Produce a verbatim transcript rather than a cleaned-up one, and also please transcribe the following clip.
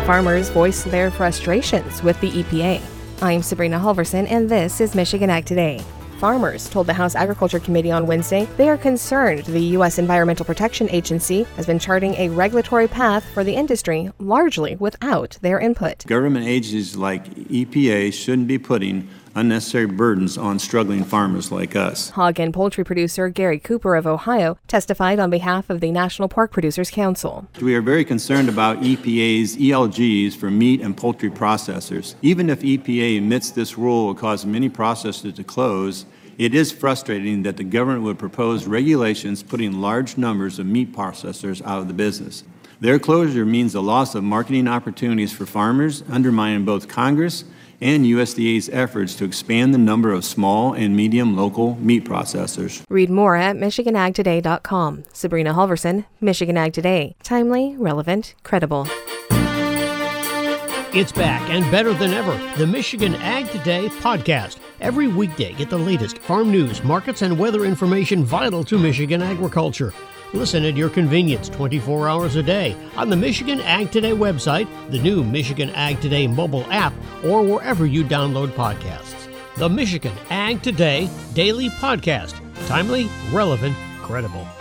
Farmers voiced their frustrations with the E P A. I'm Sabrina Halverson, and this is Michigan Ag Today. Farmers told the House Agriculture Committee on Wednesday they are concerned the U S Environmental Protection Agency has been charting a regulatory path for the industry largely without their input. Government agencies like E P A shouldn't be putting unnecessary burdens on struggling farmers like us. Hog and poultry producer Gary Cooper of Ohio testified on behalf of the National Pork Producers Council. We are very concerned about E P A's E L Gs for meat and poultry processors. Even if E P A admits this rule will cause many processors to close, it is frustrating that the government would propose regulations putting large numbers of meat processors out of the business. Their closure means the loss of marketing opportunities for farmers, undermining both Congress and U S D A's efforts to expand the number of small and medium local meat processors. Read more at Michigan Ag Today dot com. Sabrina Halverson, Michigan Ag Today. Timely, relevant, credible. It's back and better than ever. The Michigan Ag Today podcast. Every weekday, get the latest farm news, markets, and weather information vital to Michigan agriculture. Listen at your convenience twenty-four hours a day on the Michigan Ag Today website, the new Michigan Ag Today mobile app, or wherever you download podcasts. The Michigan Ag Today Daily Podcast. Timely, relevant, credible.